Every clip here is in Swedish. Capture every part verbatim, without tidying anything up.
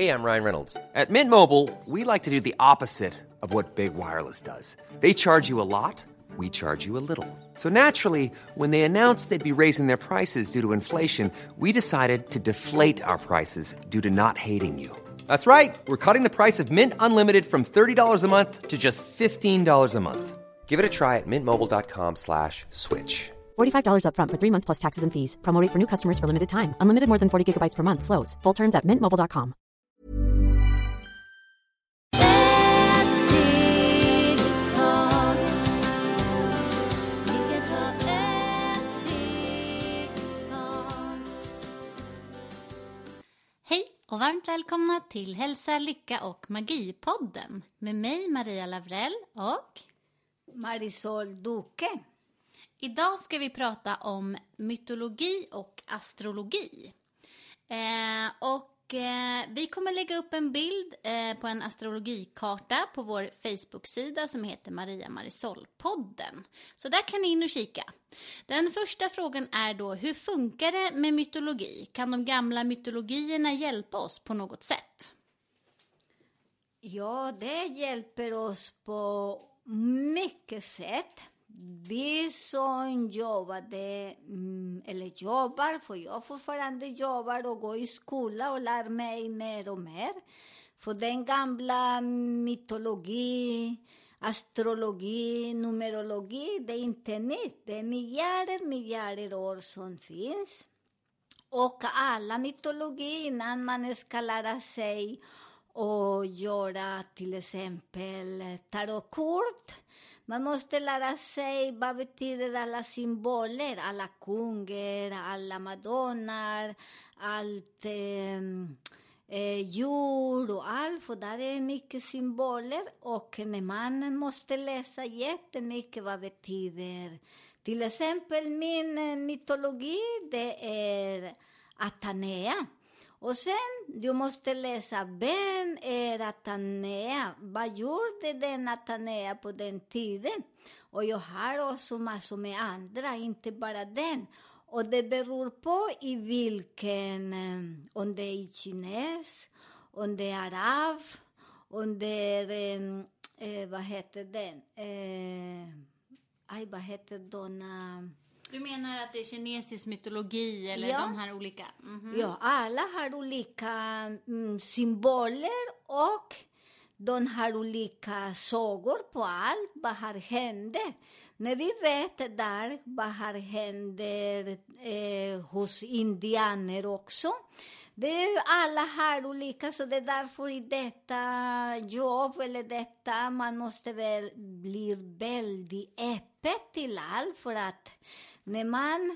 Hey, I'm Ryan Reynolds. At Mint Mobile, we like to do the opposite of what Big Wireless does. They charge you a lot, we charge you a little. So naturally, when they announced they'd be raising their prices due to inflation, we decided to deflate our prices due to not hating you. That's right. We're cutting the price of Mint Unlimited from thirty dollars a month to just fifteen dollars a month. Give it a try at mintmobile.com slash switch. forty-five dollars up front for three months plus taxes and fees. Promo rate for new customers for limited time. Unlimited more than forty gigabytes per month. Slows full terms at mint mobile dot com. Hej och varmt välkomna till Hälsa, Lycka och Magi-podden med mig Maria Lavrell och Marisol Duque. Idag ska vi prata om mytologi och astrologi. Eh, och eh, vi kommer lägga upp en bild eh, på en astrologikarta på vår Facebook-sida som heter Maria Marisol-podden. Så där kan ni in och kika. Den första frågan är då, hur funkar det med mytologi? Kan de gamla mytologierna hjälpa oss på något sätt? Ja, det hjälper oss på mycket sätt. Vi som jobbade, eller jobbar, för jag fortfarande jobbar och går i skola och lär mig mer och mer. För den gamla mytologi, astrologi, numerologi, det är inte nytt. Det är miljarder, miljarder år som finns. Och alla mytologi, innan man ska lära sig och göra till exempel tarotkort. Man måste lära sig vad betyder alla symboler, alla kungar, alla madonnar, allt eh, eh, djur och allt. För där är mycket symboler och när man måste läsa jättemycket vad betyder. Till exempel min mytologi, det är Atenea. Och sen, du måste läsa, vem är Atenea? Vad gjorde den Atenea på den tiden? Och jag har också massor med andra, inte bara den. Och det beror på i vilken, om det är kines, om det är arab, om det är, eh, vad heter den? Eh, aj, vad heter donna... Du menar att det är kinesisk mytologi eller ja. de här olika? Mm-hmm. Ja, alla har olika mm, symboler och de har olika sagor på allt. Vad har hänt? När vi vet där vad har hänt eh, hos indianer också. Det är, alla har olika, så det är därför i detta jobb eller detta man måste väl bli väldigt öppet till allt, för att när man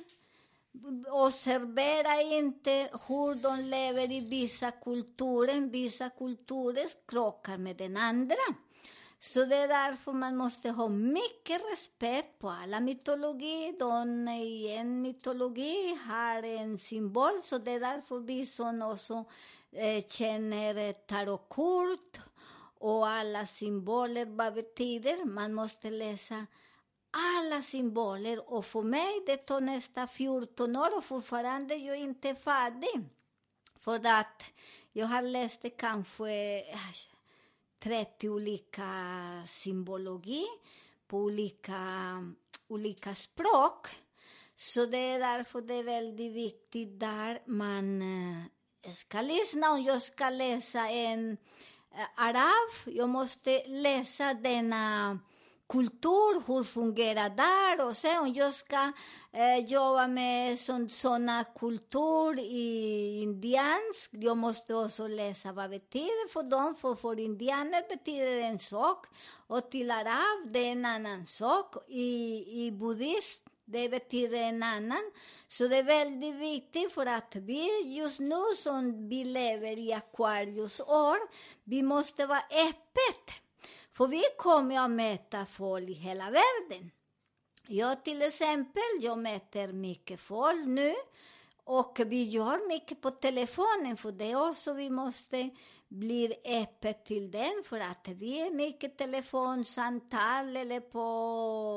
observerar inte hur de lever i vissa kulturer, vissa kulturer krockar med den andra. Så det är därför man måste ha mycket respekt på alla mytologi. De i en mytologi har en symbol, så det är därför vi som också eh, känner tarotkort och alla symboler vad betyder. Man måste läsa alla symboler, och för mig det tar nästa fjorton år och fortfarande är jag inte färdig. För att jag har läst det kanske trettio olika symbologi på olika, olika språk. Så det är därför det är väldigt viktigt där man ska lyssna. Om jag ska läsa en arab, jag måste läsa denna kultur, hur fungerar där, och sen om jag ska eh, jobba med sådana kultur i indiansk, jag måste också läsa vad betyder för dem, för, för indianer betyder en sak och till arab det är en annan sak, i, i buddhism det betyder en annan. Så det är väldigt viktigt, för att vi just nu som vi lever i Aquarius år, vi måste vara öppet. För vi kommer att möta folk i hela världen. Jag till exempel, jag möter mycket folk nu. Och vi gör mycket på telefonen, för det också vi måste bli öppet till den. För att vi är mycket telefonsamtal eller på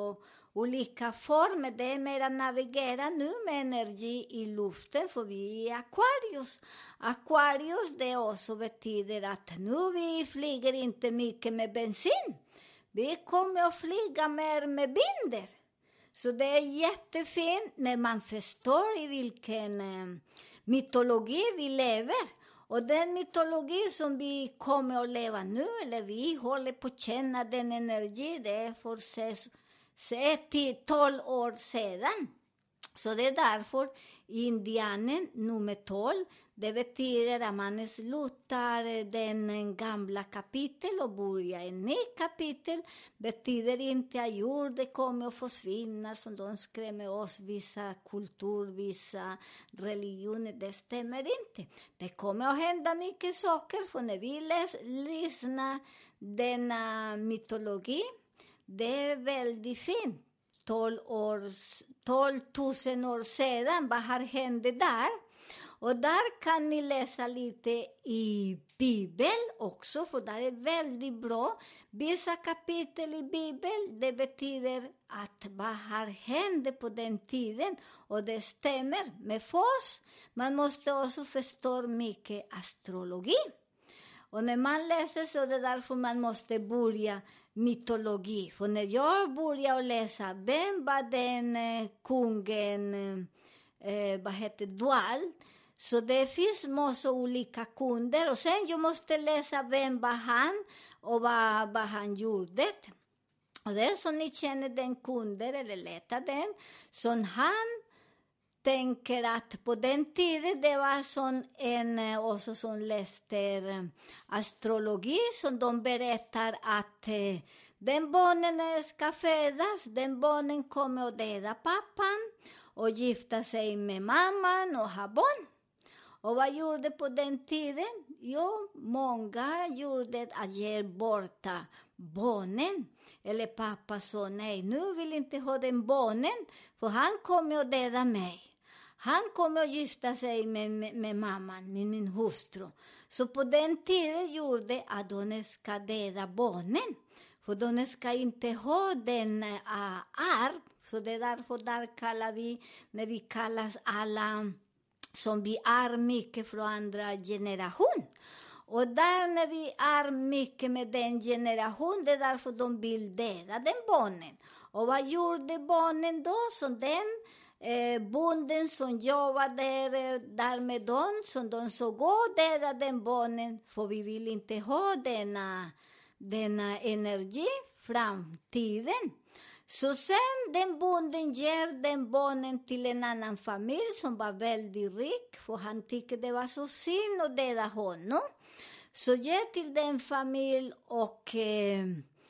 olika former. Det är mer att navigera nu med energi i luften, för vi är Aquarius. Aquarius, det också betyder att nu vi flyger inte mycket med bensin. Vi kommer att flyga mer med binder. Så det är jättefint när man förstår i vilken eh, mytologi vi lever. Och den mytologi som vi kommer att leva nu, eller vi håller på att känna den energi, det är för se till tolv år sedan. Så det är därför indianen nummer tolv, det betyder att man slutar den gamla kapitel och börjar en ny kapitel. Betyder inte att jorden kommer att försvinna som de skrämmer oss, vissa kultur, vissa religioner. Det stämmer inte. Det kommer att hända mycket saker, för när vi läs, lyssnar denna mytologi, det är väldigt fint. tolv tusen år sedan, vad har hänt där? Och där kan ni läsa lite i Bibeln också, för det är väldigt bra. Vissa kapitel i Bibeln, det betyder att vad har hänt på den tiden. Och det stämmer med oss. Man måste också förstå mycket astrologi. Och när man läser så är det därför man måste börja mytologi. För när jag började läsa, vem var den eh, kungen, eh, vad heter Dual? Så det finns massa olika kunder. Och sen jag måste läsa vem var han och vad, vad han gjorde. Och det är så ni känner den kunden eller letar den. Så han tänker att på den tiden det var sån en också som läste astrologi som de berättar att eh, den barnen ska födas, den barnen kommer att döda pappan och gifta sig med mamman och ha barn. Och vad gjorde på den tiden? Jo, många gjorde att ge bort barnen. Eller pappa sa nej, nu vill inte ha den barnen, för han kommer att döda mig. Han kommer att gifta sig med, med, med mamman, med min hustru. Så på den tiden gjorde att de ska döda barnen. För de ska inte ha den uh, arv. Så det är därför där kallar vi, när vi kallas alla som vi är mycket från andra generation. Och där när vi är mycket med den generation, det är därför de vill döda den barnen. Och vad gjorde barnen då? Så den eh, bonden som jobbade där, där med dem, som de såg och döda den barnen, för vi vill inte ha denna, denna energi framtiden. Så sen den bonden ger den barnen till en annan familj som var väldigt rik, för han tyckte det var så synd att döda honom. Så ger till den familj och eh,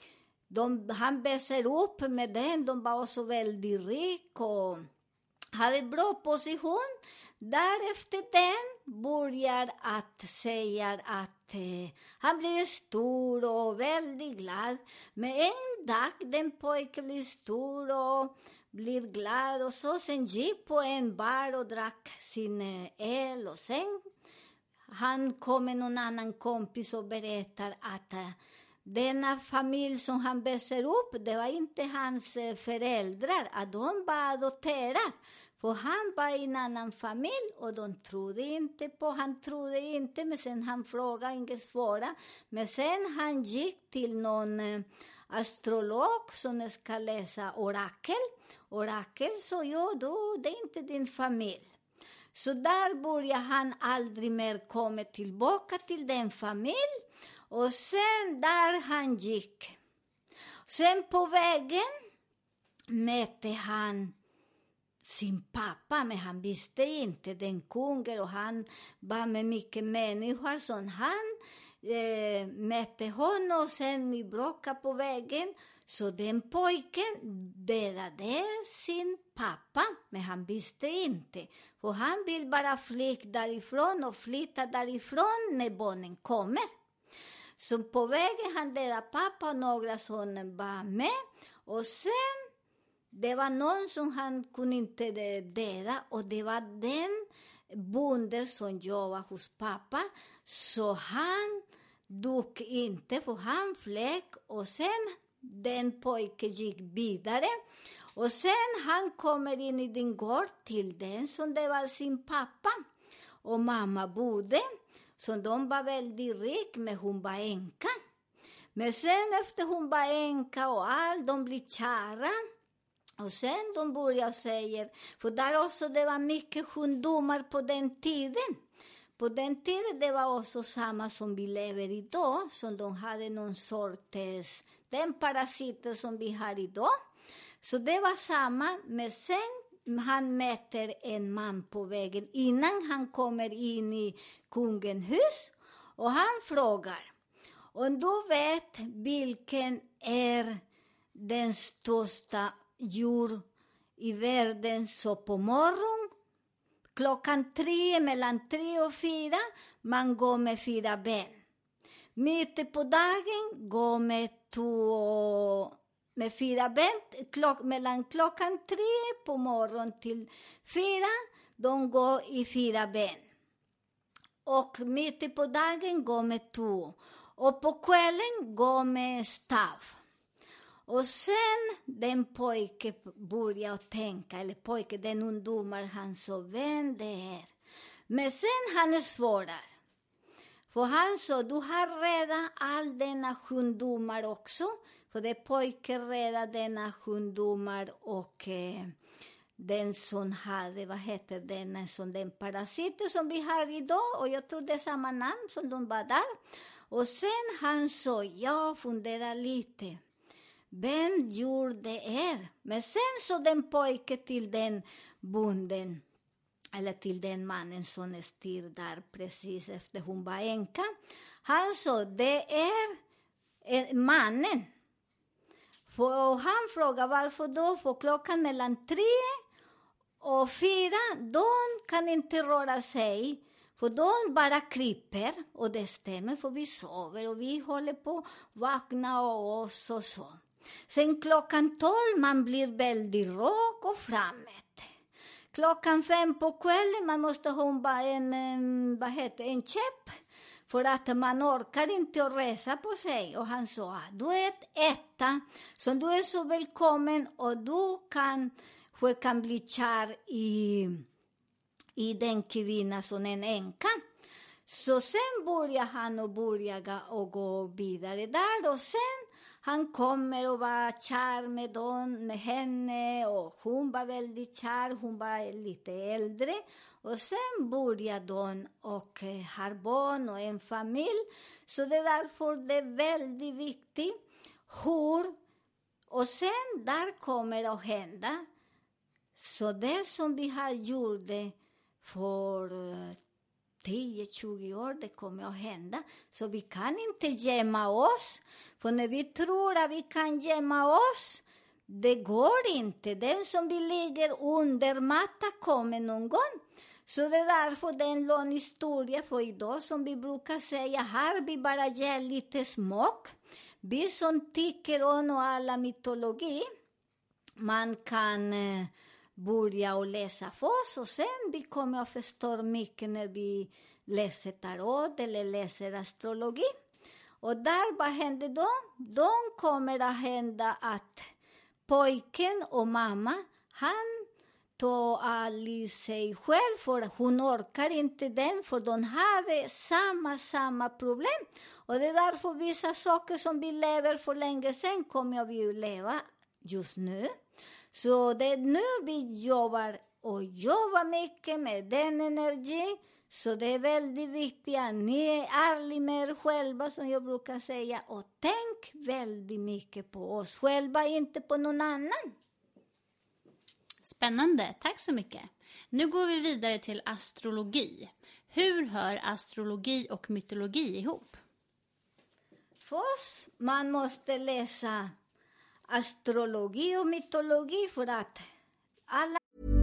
de, han växer upp med den. De var också väldigt rik och hade bra position. Därefter den börjar att säga att eh, han blir stor och väldigt glad. Men en dag den pojken blir stor och blir glad. Och så sen gick på en bar och drack sin öl. Och sen han kom med någon annan kompis och berättar att uh, denna familj som han växer upp, det var inte hans uh, föräldrar. Att de var adopterade. För han var i en annan familj och de trodde inte på, han trodde inte, men sen han frågade, inget svara. Men sen han gick till någon eh, astrolog som ska läsa orakel. Orakel så ja, då det är inte din familj. Så där började han aldrig mer komma tillbaka till den familj. Och sen där han gick. Sen på vägen mötte han sin pappa, men han visste inte den kungen, och han var med mycket människor, så han eh, mötte honom och sen vi bråkade på vägen. Så den pojken dödade sin pappa, men han visste inte. För han vill bara flyga därifrån och flytta därifrån när barnen kommer. Så på vägen han dödade pappa och några som var med. Och sen det var någon som han kunde inte döda, och det var den bonden som jobbade hos pappa. Så han dog inte, för han flög, och sen den pojken gick vidare. Och sen han kommer in i din gård till den som det var sin pappa och mamma bodde. Så de var väldigt rik, men hon var änka. Men sen efter hon var änka och allt, de blir kära. Och sen de börjar säga, för där också det var mycket sjukdomar på den tiden. På den tiden det var också samma som vi lever idag. Så de hade någon sorts, den parasiter som vi har idag. Så det var samma, men sen han möter en man på vägen innan han kommer in i kungens hus. Och han frågar, och du vet vilken är den största djur i världen, så på morgon, klockan tre, mellan tre och fyra, man går med fyra ben. Mitt på dagen går med två, med fyra ben, klock, mellan klockan tre på morgon till fyra, de går i fyra ben. Och mitt på dagen går med två. Och på kvällen går med stav. Och sen den pojke börjar tänka, eller pojke, den ungdomar, han så vem det är. Men sen han svarar. För han sa, du har redan all denna sjukdomar också. För det pojken redan denna sjukdomar och eh, den som hade, vad heter den, som den parasiter som vi har idag. Och jag tror det är samma namn som de var där. Och sen han sa, jag funderar lite. Vem djur det är? Men sen så den pojke till den bonden, eller till den mannen som styr där precis efter hon var änka. Han sa, det är mannen. Och han frågar varför då? För klockan mellan tre och fyra, de kan inte röra sig. För de bara kryper, och det stämmer, för vi sover och vi håller på att vakna och oss och så. Sen klockan tolv, man blir väldigt rak och framåt. Klockan fem på kvällen, man måste ha en, en, vad heter, en käpp. För att man orkar inte att resa på sig. Och han sa, du är ett etta, så du är så välkommen och du kan, kan bli kär i, i den kvinna som en änka. Så sen börjar han och börjar och gå vidare där. Och sen han kommer och var kär med, don, med henne, och hon var väldigt kär, hon var lite äldre. Och sen börjar de och har barn och en familj. Så det är därför det är väldigt viktigt hur. Och sen där kommer det att hända. Så det som vi har gjort för tio till tjugo år, det kommer att hända. Så vi kan inte gömma oss. För när vi tror att vi kan gömma oss, det går inte. Den som vi ligger under matta kommer någon gång. Så det är därför det är en lång historia för idag, som vi brukar säga. Här vi bara ger lite smak. Vi som tycker om alla mytologi, man kan eh, börja och läsa för oss. Och sen vi kommer att förstå mycket när vi läser tarot eller läser astrologi. Och där, vad händer då? De kommer att hända att pojken och mamma, han tar all sig själv, för hon orkar inte den, för de hade samma, samma problem. Och det är därför vissa saker som vi lever för länge sedan kommer vi att leva just nu. Så det är nu vi jobbar och jobbar mycket med den energi. Så det är väldigt viktigt att ni är ärliga med er själva, som jag brukar säga. Och tänk väldigt mycket på oss själva, inte på någon annan. Spännande, tack så mycket. Nu går vi vidare till astrologi. Hur hör astrologi och mytologi ihop? Först, man måste läsa astrologi och mytologi för att alla...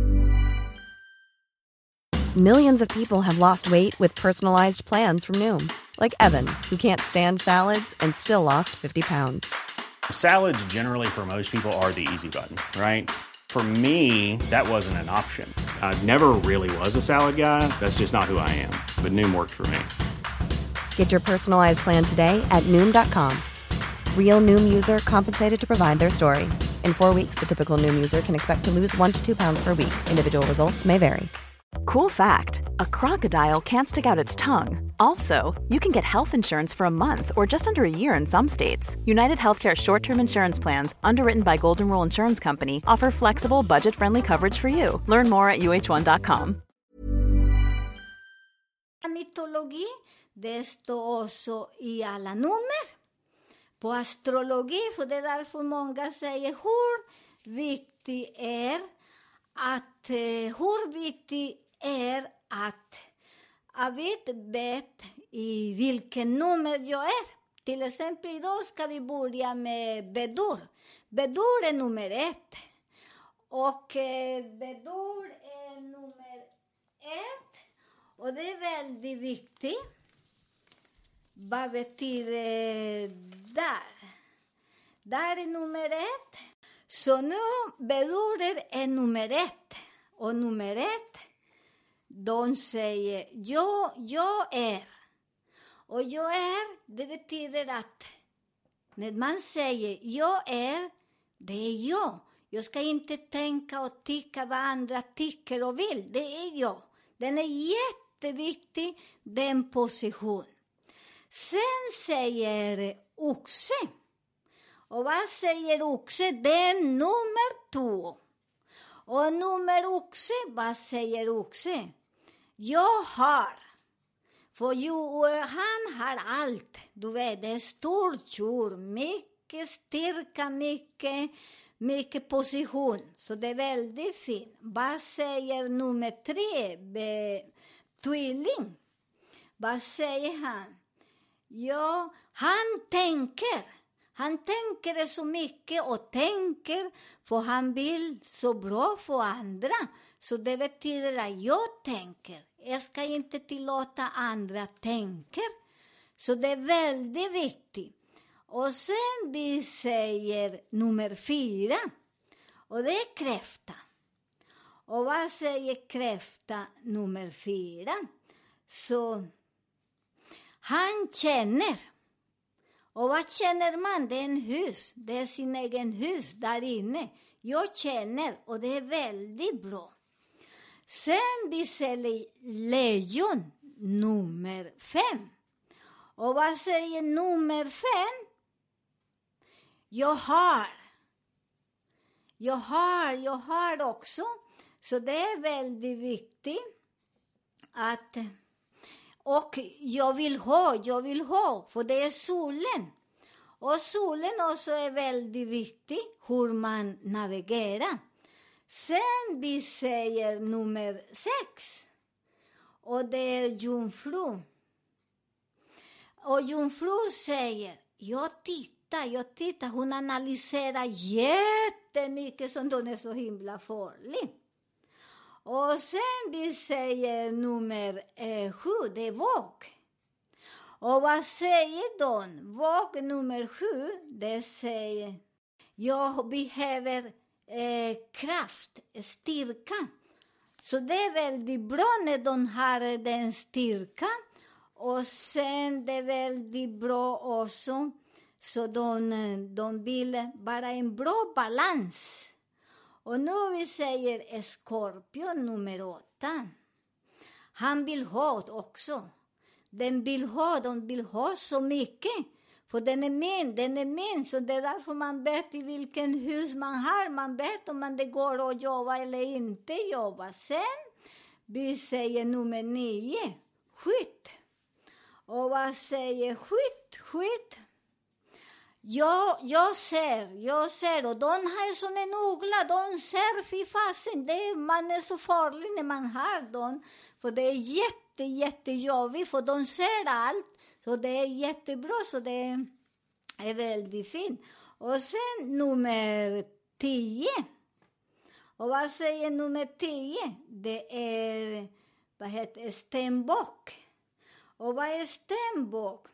Millions of people have lost weight with personalized plans from Noom. Like Evan, who can't stand salads and still lost fifty pounds. Salads generally for most people are the easy button, right? For me, that wasn't an option. I never really was a salad guy. That's just not who I am. But Noom worked for me. Get your personalized plan today at Noom dot com. Real Noom user compensated to provide their story. In four weeks, the typical Noom user can expect to lose one to two pounds per week. Individual results may vary. Cool fact, a crocodile can't stick out its tongue. Also, you can get health insurance for a month or just under a year in some states. United Healthcare short-term insurance plans, underwritten by Golden Rule Insurance Company, offer flexible, budget-friendly coverage for you. Learn more at u h one dot com. Mytologi, det står också i alla nummer. På astrologi, för det är därför många säger hur viktigt är att, hur viktigt är att jag vet, vet i vilken nummer jag är. Till exempel idag ska vi börja med Bedur. Bedur är nummer ett. Och eh, Bedur är nummer ett. Och det är väldigt viktigt. Vad betyder där? Där är nummer ett. Så nu Bedur är nummer ett. Och nummer ett, de säger jag, jag är. Och jag är, det betyder att när man säger jag är, det är jag. Jag ska inte tänka och tycka vad andra tycker och vill. Det är jag. Den är jätteviktig, den position. Sen säger oxe. Och vad säger oxe? Det är nummer två. Och nummer oxe, vad säger oxe? Jag har. För ju, han har allt. Du vet, det är stort tjur. Mycket styrka, mycket, mycket position. Så det är väldigt fint. Vad säger nummer tre? Be, tvilling. Vad säger han? Ja, han tänker. Han tänker så mycket och tänker för han vill så bra för andra. Så det betyder att jag tänker. Jag ska inte tillåta andra tänker. Så det är väldigt viktigt. Och sen vi säger nummer fyra. Och det är kräfta. Och vad säger kräfta nummer fyra? Så han känner. Och vad känner man? Det är en hus. Det är sin egen hus där inne. Jag känner och det är väldigt bra. Sen vi säger lejon nummer fem. Och vad säger nummer fem? Jag har. Jag har, jag har också. Så det är väldigt viktigt att... Och jag vill ha, jag vill ha, för det är solen. Och solen också är väldigt viktig, hur man navigerar. Sen vi säger nummer sex. Och det är jungfru. Och jungfru säger, jag tittar, jag tittar. Hon analyserar jättemycket som hon är så himla farlig. Och sen vi säger nummer eh, sju, det är våg. Och vad säger de? Våg nummer sju, det säger jag behöver eh, kraft, styrka. Så det är väldigt bra när de har den styrka. Och sen det är väldigt bra också. Så de, de vill bara en bra balans. Och nu vi säger Skorpion nummer åtta. Han vill ha också. Den vill ha, de vill ha så mycket. För den är min, den är min. Så det är därför man vet i vilken hus man har. Man vet om man det går att jobba eller inte jobba. Sen vi säger nummer nio. Skytt. Och vad säger skytt? Skytt. Ja, jag ser, jag ser. Och de har såna nogla, de ser fy fasen. Det, man är så farlig när man har dem. För det är jätte, jättejobbigt, för de ser allt. Så det är jättebra, så det är väldigt fint. Och sen nummer tio. Och vad säger nummer tio? Det är, vad heter stenbock. Och vad är stenbock?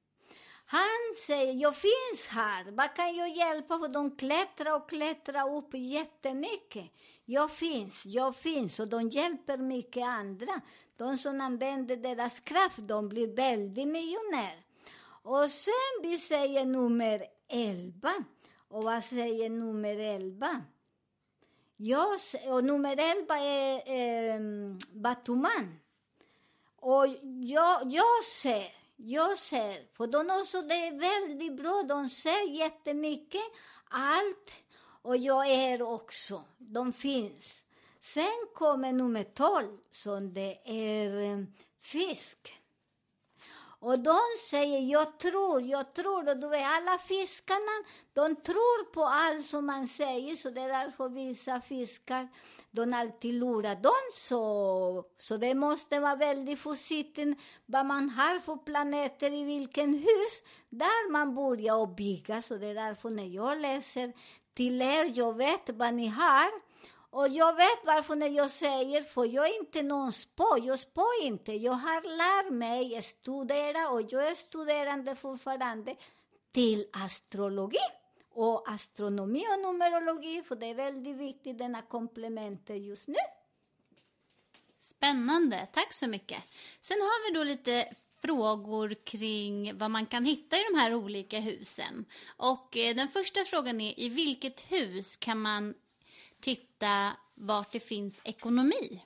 Han säger, jag finns här. Vad kan jag hjälpa? För de klättrar och klättrar upp jättemycket. Jag finns, jag finns. Och de hjälper mycket andra. De som använder deras kraft, de blir väldigt miljonär. Och sen vi säger nummer elva. Och vad säger nummer elva? Jag, och nummer elva är eh, Batuman. Och jag, jag ser, jag ser, för de också, det är väldigt bra, de ser jättemycket, allt, och jag är också, de finns. Sen kommer nummer tolv, som det är eh, fisk. Och de säger, jag tror, jag tror, och du vet, alla fiskarna, de tror på allt som man säger, så det är därför vissa fiskar, de alltid lurar dem, så, så det måste vara väldigt försiktigt vad man har för planeter i vilken hus, där man börjar och bygga, så det är därför när jag läser till er, jag vet vad ni har. Och jag vet varför när jag säger, för jag är inte någon spå, jag spår inte. Jag har lärt mig att studera, och jag är studerande fortfarande till astrologi. Och astronomi och numerologi, för det är väldigt viktigt, denna komplementer just nu. Spännande, tack så mycket. Sen har vi då lite frågor kring vad man kan hitta i de här olika husen. Och eh, den första frågan är, i vilket hus kan man titta vart det finns ekonomi?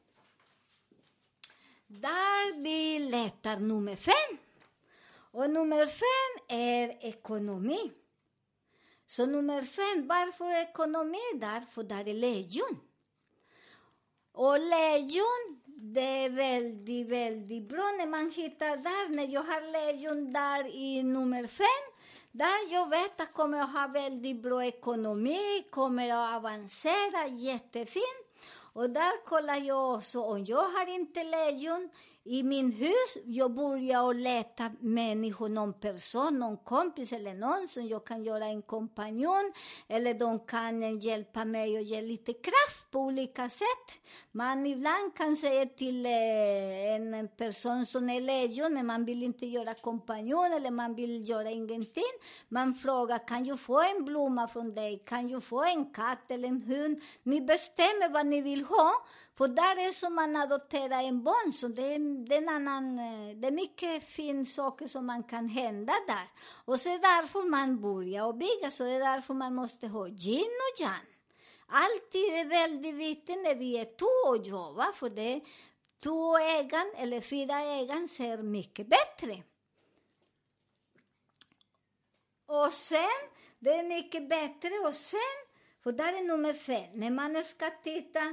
Där vi letar nummer fem. Och nummer fem är ekonomi. Så nummer fem, varför ekonomi? Därför där är lejon. Och lejon, det är väldigt, väldigt bra när man hittar där. När jag har lejon där i nummer fem, där jag vet att kommer att ha väldigt bra ekonomi, kommer att avancera jättefint. Och där kollar jag också, om jag har inte lejon i min hus, jag börjar leta människor, någon person, någon kompis eller någon som jag kan göra en kompanjon, eller de kan hjälpa mig och ge lite kraft på olika sätt. Man ibland kan säga till eh, en person som är lejon, men man vill inte göra kompanjon eller man vill göra ingenting. Man frågar, kan jag få en blomma från dig? Kan jag få en katt eller en hund? Ni bestämmer vad ni vill ha. För där är som man adopterar en barn, så det är, det är, en annan, det är mycket fina saker som man kan hända där. Och så är därför man börjar och bygga, så det är därför man måste ha yin och yang. Alltid är väldigt viktigt när vi är två och jobbar, för det två ägaren eller fyra ägaren ser mycket bättre. Och sen, det är mycket bättre, och sen, för där är nummer fem. När man ska titta,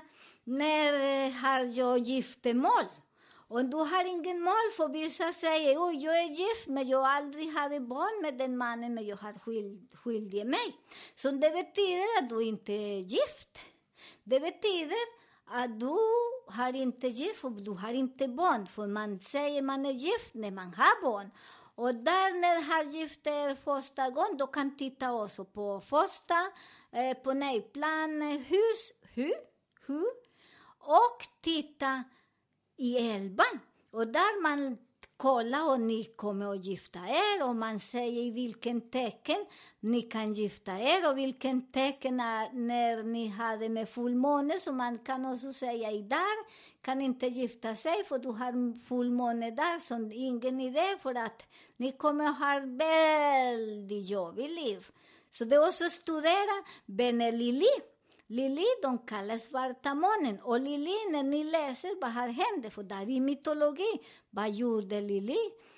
när har jag giftermål? Och du har ingen mål, för vissa säger, oh, jag är gift, men jag aldrig hade barn med den mannen, men jag har skild, skilt mig. Så det betyder att du inte är gift. Det betyder att du har inte gift, för du har inte barn. För man säger man är gift när man har barn. Och där när har gift er första gången, då kan titta också på första, eh, på nejplan, hus, hur, hur, och titta i elvan. Och där man kollar och ni kommer att gifta er, och man säger i vilken tecken ni kan gifta er, och vilken tecken är när ni hade med fullmåne, så man kan också säga i där kan inte gifta sig för du har fullmåne där, så ingen idé, för att ni kommer att ha väldigt jobbigt liv. Så det är också att studera Bene Lili. Lili, de kallas svarta månen. Och Lili, när ni läser vad har hänt, för där i mytologi, vad gjorde Lili?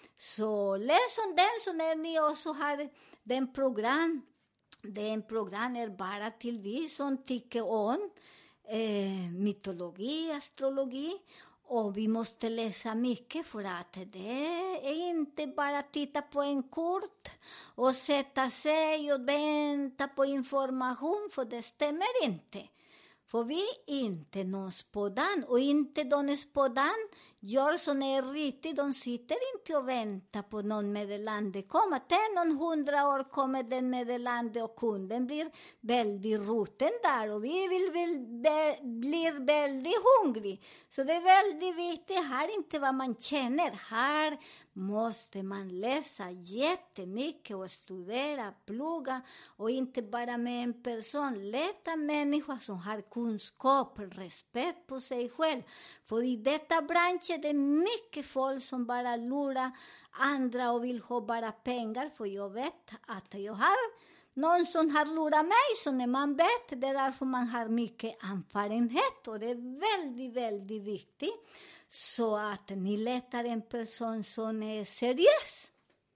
Så läs om den, så när ni också har den program, den program är bara till vi som tycker om eh, mytologi, astrologi. Och vi måste läsa mycket, för att det är inte bara att titta på en kort och sätta sig och vänta på information, för det stämmer inte. För vi är inte någon spådan, och inte de spådan gör som är riktigt. De sitter inte och väntar på någon meddelande komma. Till någon hundra år kommer den meddelande, och kunden blir väldigt roten där, och vi vill, vill be, blir väldigt hungrig. Så det är väldigt viktigt, här inte vad man känner. Här måste man läsa jättemycket och studera, plugga, och inte bara med en person. Leta människor som har kunskap, respekt på sig själv. För i detta bransch kanske det är mycket folk som bara lurar andra och vill ha bara pengar. För jag vet att jag har någon som har lurat mig, så när man vet, det är därför man har mycket erfarenhet. Och det är väldigt, väldigt viktigt. Så att ni letar en person som är seriös.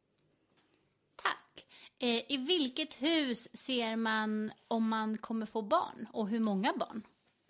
Tack. Eh, I vilket hus ser man om man kommer få barn? Och hur många barn?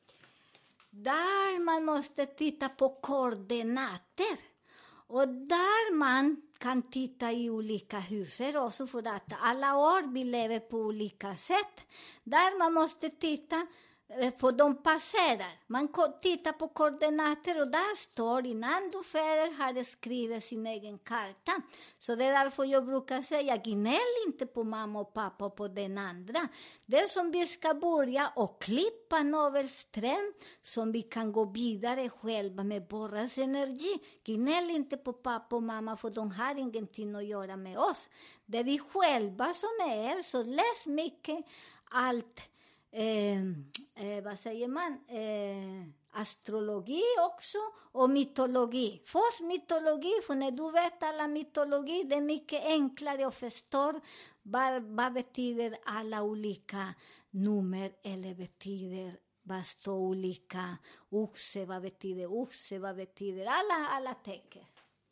Där man måste titta på koordinater. Och där man kan titta i olika hus också, för att alla år vi lever på olika sätt. Där man måste titta på de passerar. Man tittar på koordinater och där står innan du föder har det skrivit sin egen karta. Så det är därför jag brukar säga, gnäll inte på mamma och pappa och på den andra. Det är som vi ska börja och klippa navelström som vi kan gå vidare själva med borras energi. Gnäll inte på pappa och mamma, för de har ingenting att göra med oss. Det är vi själva som är, så läs mycket allt. Eh, eh, vad säger man? Eh, astrologi också och mytologi. Först mytologi, för när du vet alla mytologi, det är mycket enklare att förstå vad, vad betyder alla olika nummer, eller betyder vad står olika oxe, vad betyder oxe, vad betyder alla, alla tecken.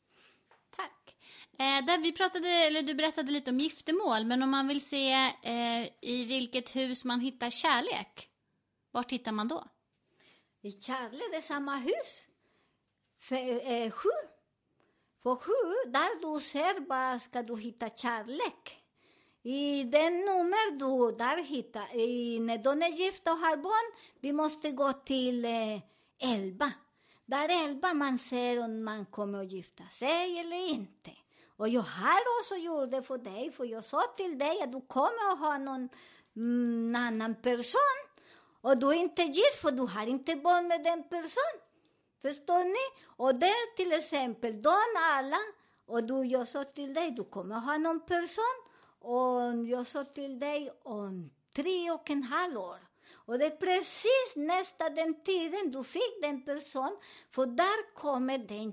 Tack. Eh, där vi pratade, eller du berättade lite om giftermål, men om man vill se eh, i vilket hus man hittar kärlek, vart hittar man då? I kärlek, det är samma hus. För, eh, sju. För sju, där du ser vad ska du hitta kärlek. I den nummer du där hittar, i, när de är gifta och har barn, vi måste gå till eh, elva. Där elva man ser om man kommer att gifta sig eller inte. Och jag har också gjort det för dig. För jag sa till dig att du kommer att ha någon mm, annan person. Och du är inte gift, för du har inte barn med den personen. Förstår ni? Och det är till exempel de alla. Och du, jag sa till dig, du kommer att ha någon person. Och jag sa till dig om tre och en halv år. Och det är precis nästa den tiden du fick den person. För där kommer den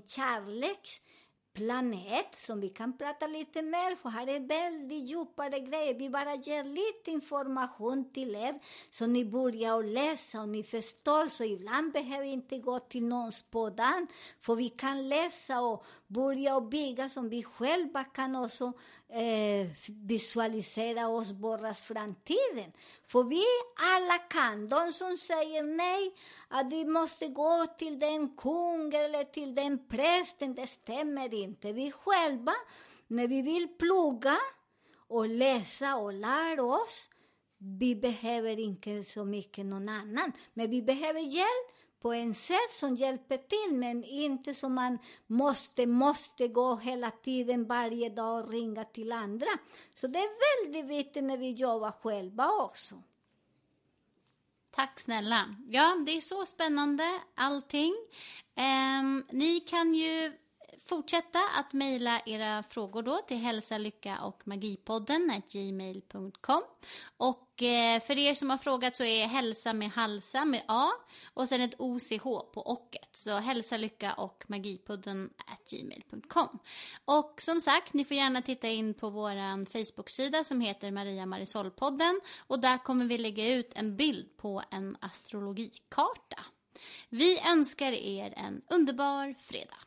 kärleksplanet som vi kan prata lite mer. För här är väldigt djupare grejer. Vi bara ger lite information till er. Så ni börjar läsa och ni förstår. Så ibland behöver vi inte gå till någon spådan. För vi kan läsa och börja och bygga som vi själva kan också eh, visualisera oss borras framtiden. För vi alla kan. De som säger nej, att vi måste gå till den kung eller till den prästen, det stämmer inte. Vi själva, när vi vill plugga och läsa och lära oss, vi behöver inte så mycket någon annan. Men vi behöver hjälp på en sätt som hjälper till, men inte som man måste, måste gå hela tiden varje dag och ringa till andra. Så det är väldigt viktigt när vi jobbar själva också. Tack snälla. Ja, det är så spännande allting. Um, ni kan ju fortsätta att mejla era frågor då till hälsa, lycka och magipodden at gmail punkt com. Och eh, för er som har frågat så är hälsa med halsa med A och sen ett O C H på ocket. Så hälsa, lycka och magipodden at gmail punkt com. Och som sagt, ni får gärna titta in på våran Facebook-sida som heter Maria Marisol-podden. Och där kommer vi lägga ut en bild på en astrologikarta. Vi önskar er en underbar fredag.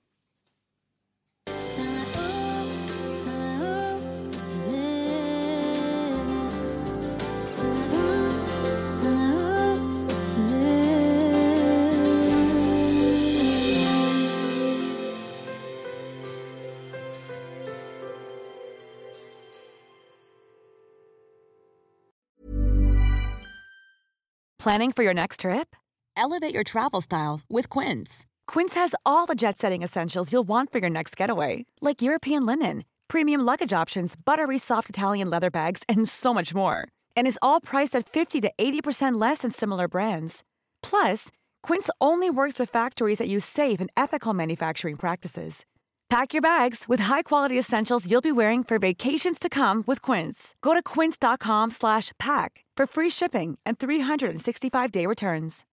Planning for your next trip? Elevate your travel style with Quince. Quince has all the jet-setting essentials you'll want for your next getaway, like European linen, premium luggage options, buttery soft Italian leather bags, and so much more. And is all priced at fifty to eighty percent less than similar brands. Plus, Quince only works with factories that use safe and ethical manufacturing practices. Pack your bags with high-quality essentials you'll be wearing for vacations to come with Quince. Go to quince dot com slash pack for free shipping and three sixty-five day returns.